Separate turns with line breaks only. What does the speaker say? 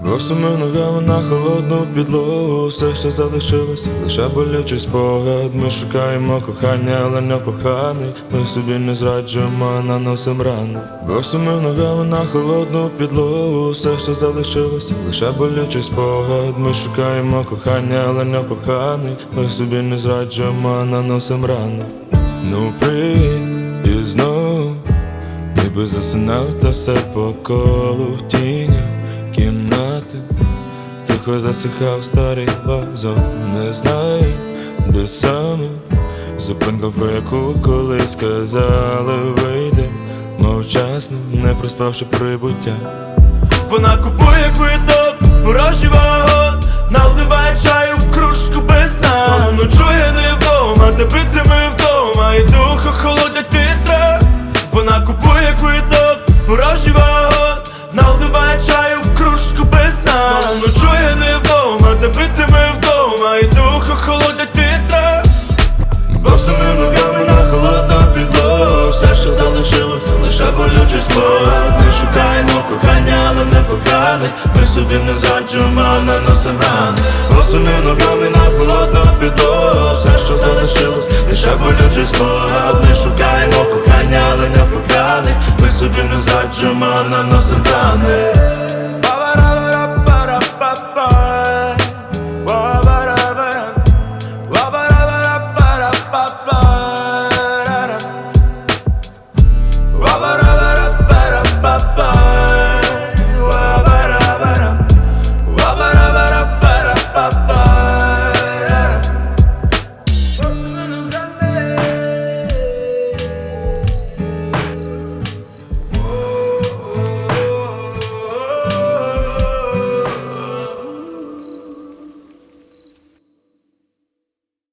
Босими ногами на холодну підлогу. Все, що залишилось, лише болючий спогад. Ми шукаємо кохання, але не в коханих. Ми собі не зраджуємо, а наносим рани. Босими ногами на холодну підлогу. Все, що залишилось, лише болючий спогад. Ми шукаємо кохання, але не в коханих. Ми собі не зраджуємо, а наносим рани. Ну приїдь і знов, ніби засинав, та все по колу в тінях кімнати. Тихо засихав старий вазон. Не знаю, де саме зупинка, про яку колись казали, вийде мовчасно, не проспавши прибуття.
Вона купує квиток, порожній вагон, наливає чаю в кружку без нас. Знову ночує не вдома, де биться ми вдома, і дух охолодять вітра. Вона купує квиток, порожній вагон, наливає чаю в кружку без нас. Знову ночує не вдома, де биться ми вдома, і дух охолодять вітра.
Босими ногами на холодну підлогу. Все, що залишилося, лише болючий спогад. Ми шукаємо кохання, але не в коханих. Ми собі не зраджуємо, а наносим рани. Босими ногами на холодну підлогу. Все, що залишилось, лише болючий спогад. Ми шукаємо кохання, але не в коханих. Ми собі не зраджуємо, а наносим рани.